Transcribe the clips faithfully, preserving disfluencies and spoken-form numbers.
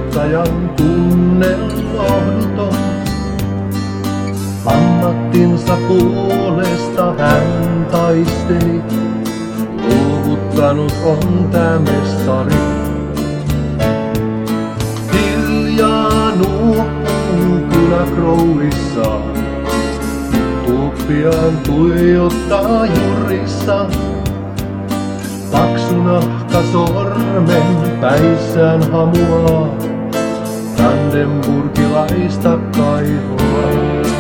soittajan tunne lohduton. Ammattinsa puolesta hän taisteli, luovuttanut on tää mestari. Hiljaa nuokkuu kylä krouvissa, tuuppiaan tuijottaa jurissa. Paksu nahka sormen päissään hamuaa, brandenburgilaista kaivoa.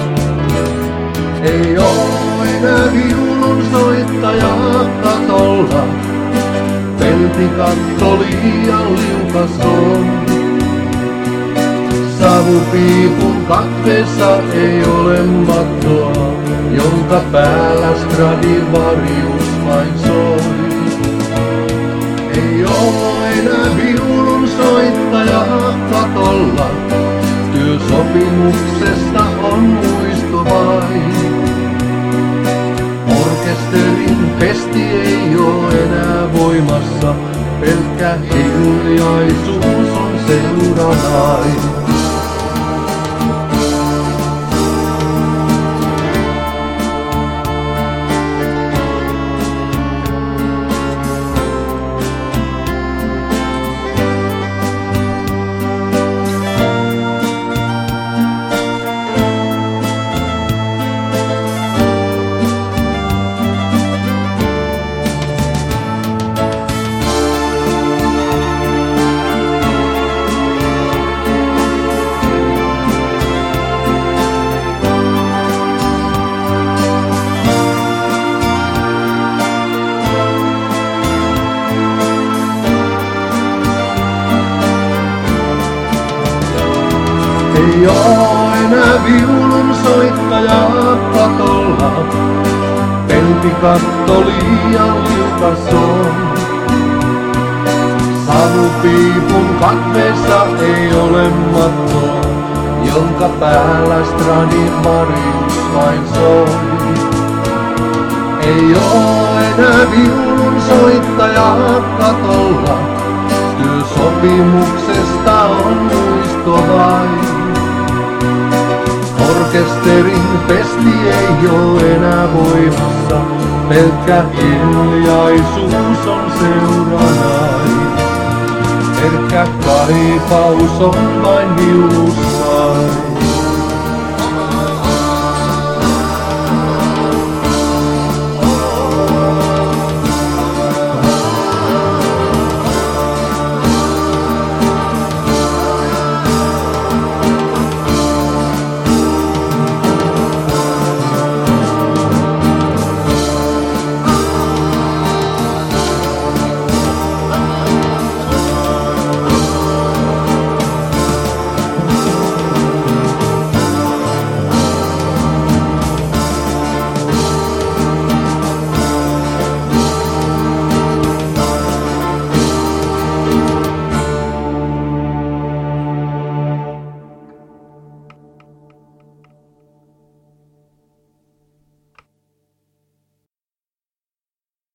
Ei oo enää viulun soittajaa katolla, peltikatto liian liukas on. Savupiipun katveessa ei ole mattoa, jonka päällä Stradivarius vain soi. Ei oo enää viulun soittajaa katolla, työsopimuksesta on muisto vain. Orkesterin pesti ei oo enää voimassa, pelkkä hiljaisuus on seuranain. Ei oo enää viulun soittajaa katolla, peltikatto liian liukas on. Savupiipun katveessa ei ole mattoa, jonka päällä Stradivarius vain soi. Ei oo enää viulun soittajaa katolla, työsopimuksesta on muisto vain. Orkesterin pesti ei oo enää voimassa, pelkkä hiljaisuus on seuranain. Herkkä kaipaus on vain viulussaan.